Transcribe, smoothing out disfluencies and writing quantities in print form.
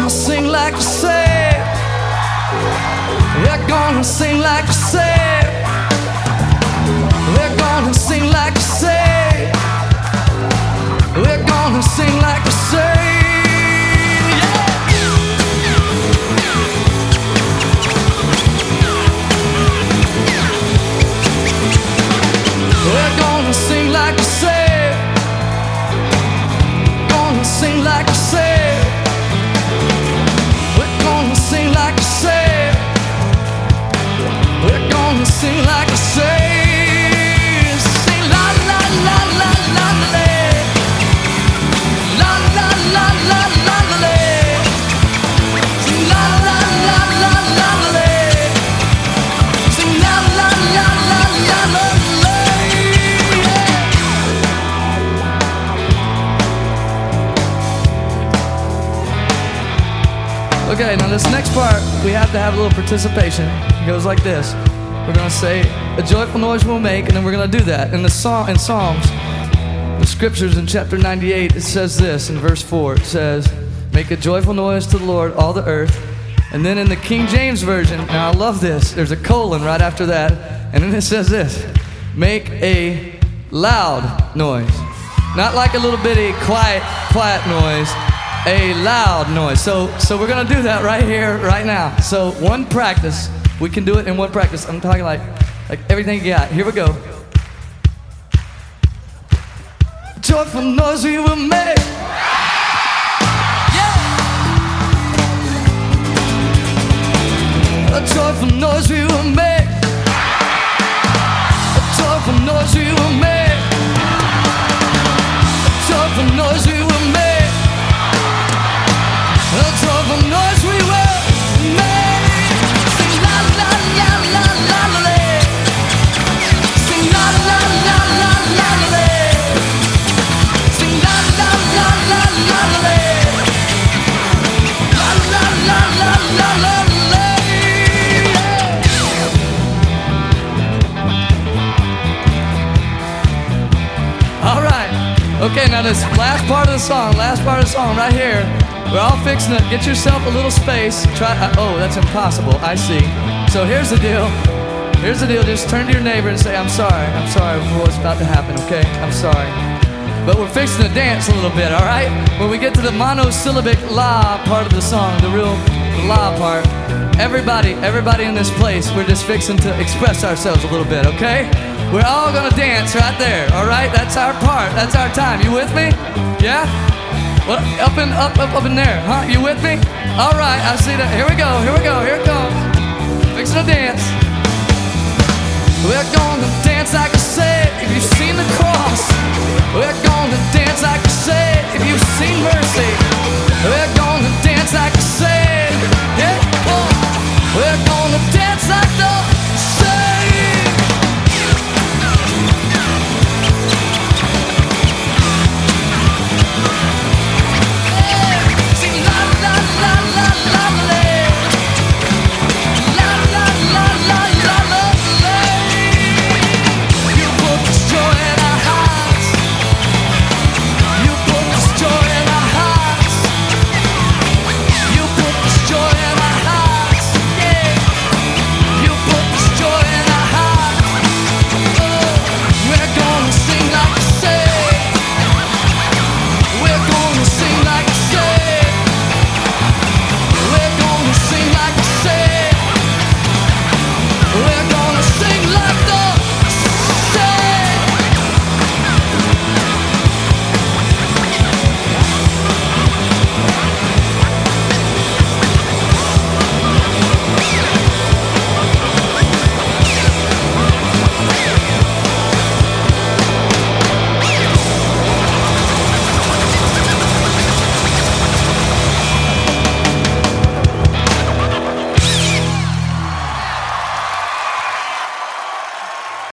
gonna sing like a saved. We're gonna sing like a saved. We're gonna sing like a saved. We're gonna sing like a saved. We're gonna sing like a saved. Gonna sing like a saved. We're gonna sing like a saved. We're gonna sing like a saved. Sing la la la la la la. La la la la la la. Sing la la la la la la. Sing la la la la la la. Okay, now this next part, we have to have a little participation. It goes like this. We're gonna say, a joyful noise we'll make, and then we're gonna do that. In Psalms, the scriptures in chapter 98, it says this in verse 4. It says, make a joyful noise to the Lord, all the earth. And then in the King James Version, and I love this, there's a colon right after that, and then it says this, make a loud noise. Not like a little bitty quiet noise, a loud noise. So we're gonna do that right here, right now. So one practice, we can do it in one practice. I'm talking like everything you got. Here we go. Joyful noise we will make. Yeah. A joyful noise we will make. A joyful noise we will make. A joyful noise we will make. A joyful noise we will make. Sing la la la la la la. Sing la la la la la la. Sing la la la la la la. La la la la la la. All right. Okay, now this last part of the song right here. We're all fixing it. Get yourself a little space. Oh, that's impossible. I see. So here's the deal. Just turn to your neighbor and say, I'm sorry for what's about to happen, okay? I'm sorry. But we're fixing to dance a little bit, all right? When we get to the monosyllabic la part of the song, the real la part, everybody in this place, we're just fixing to express ourselves a little bit, okay? We're all gonna dance right there, all right? That's our part. That's our time. You with me? Yeah? What? Up in there, huh? You with me? All right, I see that. Here we go, here it comes. Fixing to dance. We're gonna dance like I said, if you've seen the cross. We're gonna dance like I said, if you've seen mercy.